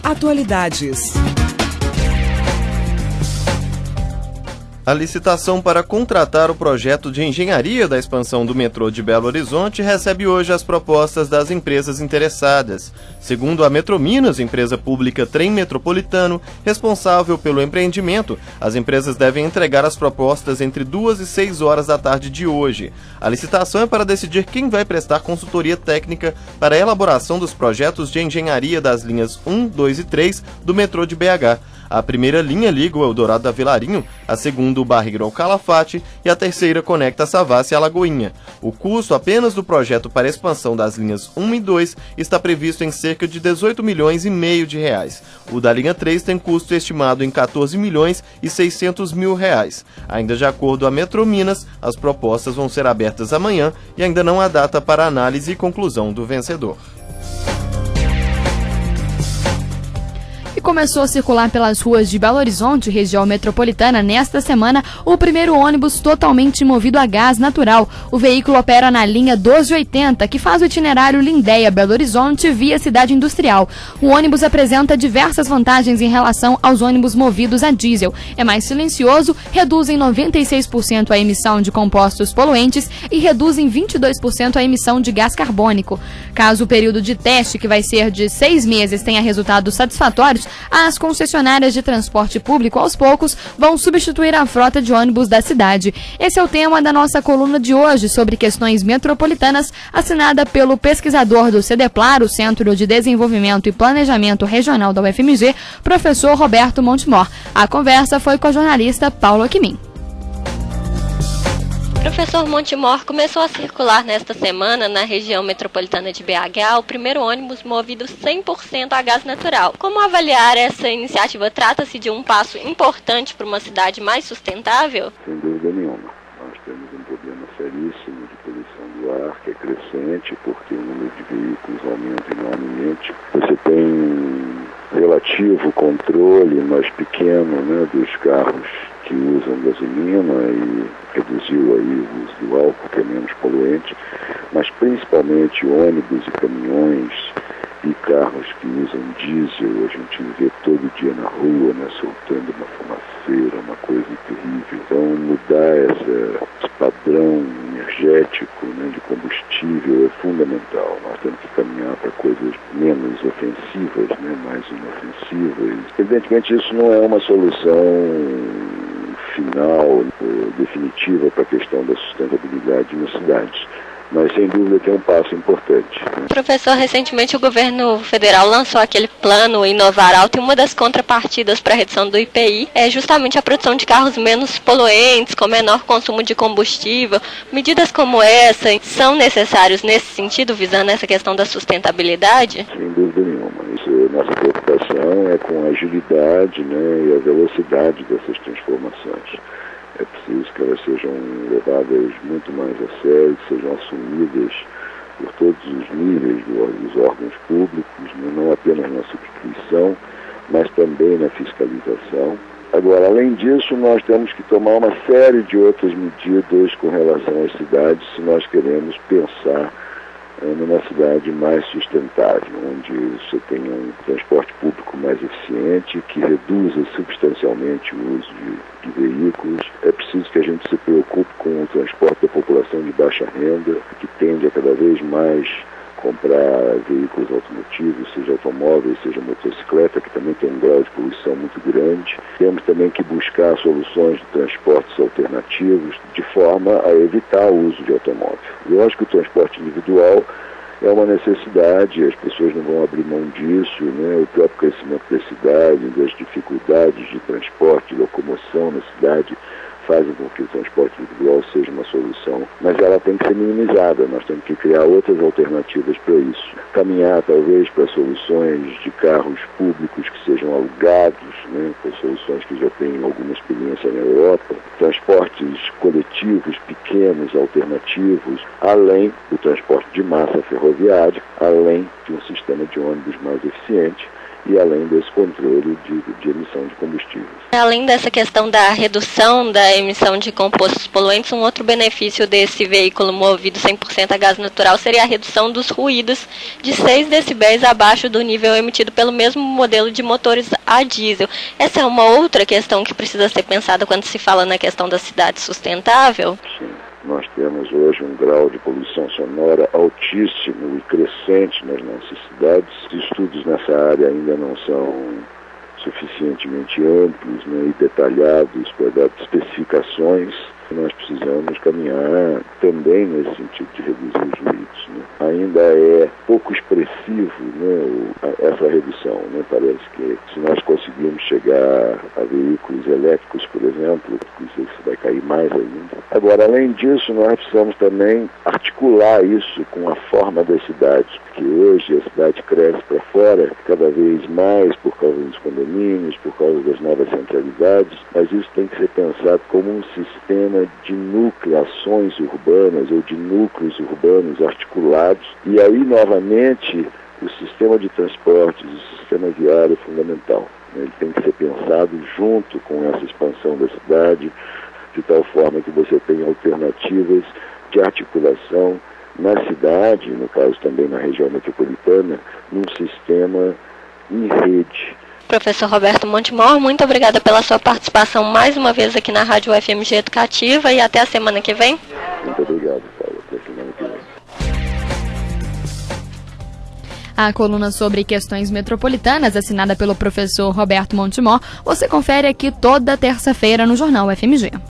Atualidades. A licitação para contratar o projeto de engenharia da expansão do metrô de Belo Horizonte recebe hoje as propostas das empresas interessadas. Segundo a Metrominas, empresa pública Trem Metropolitano, responsável pelo empreendimento, as empresas devem entregar as propostas entre 2 e 6 horas da tarde de hoje. A licitação é para decidir quem vai prestar consultoria técnica para a elaboração dos projetos de engenharia das linhas 1, 2 e 3 do metrô de BH. A primeira linha liga o Eldorado a Vilarinho, a segunda o Barreiro ao Calafate e a terceira conecta a Savassi e a Lagoinha. O custo apenas do projeto para a expansão das linhas 1 e 2 está previsto em cerca de 18 milhões e meio de reais. O da linha 3 tem custo estimado em 14 milhões e 600 mil reais. Ainda de acordo com a Metrominas, as propostas vão ser abertas amanhã e ainda não há data para análise e conclusão do vencedor. Começou a circular pelas ruas de Belo Horizonte, região metropolitana, nesta semana, o primeiro ônibus totalmente movido a gás natural. O veículo opera na linha 1280, que faz o itinerário Lindéia-Belo Horizonte via cidade industrial. O ônibus apresenta diversas vantagens em relação aos ônibus movidos a diesel. É mais silencioso, reduz em 96% a emissão de compostos poluentes e reduz em 22% a emissão de gás carbônico. Caso o período de teste, que vai ser de 6 meses, tenha resultados satisfatórios, as concessionárias de transporte público, aos poucos, vão substituir a frota de ônibus da cidade. Esse é o tema da nossa coluna de hoje sobre questões metropolitanas, assinada pelo pesquisador do CEDEPLAR, o Centro de Desenvolvimento e Planejamento Regional da UFMG, professor Roberto Montemor. A conversa foi com a jornalista Paula Quimin. Professor Montemor, começou a circular nesta semana na região metropolitana de BH o primeiro ônibus movido 100% a gás natural. Como avaliar essa iniciativa? Trata-se de um passo importante para uma cidade mais sustentável? Sem dúvida nenhuma. Nós temos um problema seríssimo de poluição do ar, que é crescente, porque o número de veículos aumenta enormemente. Você tem relativo controle mais pequeno, né, dos carros que usam gasolina e reduziu aí o uso do álcool, que é menos poluente, mas principalmente ônibus e caminhões e carros que usam diesel, a gente vê todo dia na rua, né, soltando uma fumaceira, uma coisa terrível. Então mudar esse padrão energético, né, de combustível é fundamental. Nós temos que caminhar para coisas menos ofensivas, né, mais inofensivas. Evidentemente isso não é uma solução final, definitiva para a questão da sustentabilidade nas cidades, mas sem dúvida que é um passo importante. Professor, recentemente o governo federal lançou aquele plano Inovar Alto e uma das contrapartidas para a redução do IPI é justamente a produção de carros menos poluentes, com menor consumo de combustível. Medidas como essa são necessárias nesse sentido, visando essa questão da sustentabilidade? Sem dúvida nenhuma. Nossa preocupação é com a agilidade, né, e a velocidade dessas transformações. É preciso que elas sejam levadas muito mais a sério, que sejam assumidas por todos os níveis dos órgãos públicos, né, não apenas na substituição, mas também na fiscalização. Agora, além disso, nós temos que tomar uma série de outras medidas com relação às cidades se nós queremos pensar numa cidade mais sustentável, onde você tenha um transporte público mais eficiente, que reduza substancialmente o uso de veículos. É preciso que a gente se preocupe com o transporte da população de baixa renda, que tende a cada vez mais comprar veículos automotivos, seja automóveis, seja motocicleta, que também tem um grau de poluição muito grande. Temos também que buscar soluções de transportes alternativos, de forma a evitar o uso de automóvel. Lógico que o transporte individual é uma necessidade, as pessoas não vão abrir mão disso, né? O próprio crescimento da cidade, das dificuldades de transporte, de locomoção na cidade, fazem com que o transporte individual seja uma solução, mas ela tem que ser minimizada, nós temos que criar outras alternativas para isso. Caminhar, talvez, para soluções de carros públicos que sejam alugados, né, para soluções que já têm alguma experiência na Europa, transportes coletivos, pequenos, alternativos, além do transporte de massa ferroviário, além de um sistema de ônibus mais eficiente e além desse controle de emissão de combustíveis. Além dessa questão da redução da emissão de compostos poluentes, um outro benefício desse veículo movido 100% a gás natural seria a redução dos ruídos de 6 decibéis abaixo do nível emitido pelo mesmo modelo de motores a diesel. Essa é uma outra questão que precisa ser pensada quando se fala na questão da cidade sustentável? Sim. Nós temos hoje um grau de poluição sonora altíssimo e crescente nas nossas cidades. Os estudos nessa área ainda não são suficientemente amplos, né, e detalhados para dar especificações. Nós precisamos caminhar também nesse sentido de reduzir os ruídos, né. Ainda é pouco expressivo, né, essa redução, né. Parece que se nós conseguirmos chegar a veículos elétricos, por exemplo, isso vai cair mais ainda. Agora, além disso, nós precisamos também articular isso com a forma das cidades, porque hoje a cidade cresce para fora cada vez mais por causa dos condomínios, por causa das novas centralidades, mas isso tem que ser pensado como um sistema de nucleações urbanas ou de núcleos urbanos articulados, e aí novamente o sistema de transportes, o sistema viário é fundamental. Ele tem que ser pensado junto com essa expansão da cidade, de tal forma que você tenha alternativas de articulação na cidade, no caso também na região metropolitana, num sistema em rede. Professor Roberto Montemor, muito obrigada pela sua participação mais uma vez aqui na Rádio UFMG Educativa e até a semana que vem. Muito obrigado, Paulo. Até a semana que vem. A coluna sobre questões metropolitanas, assinada pelo professor Roberto Montemor, você confere aqui toda terça-feira no Jornal UFMG.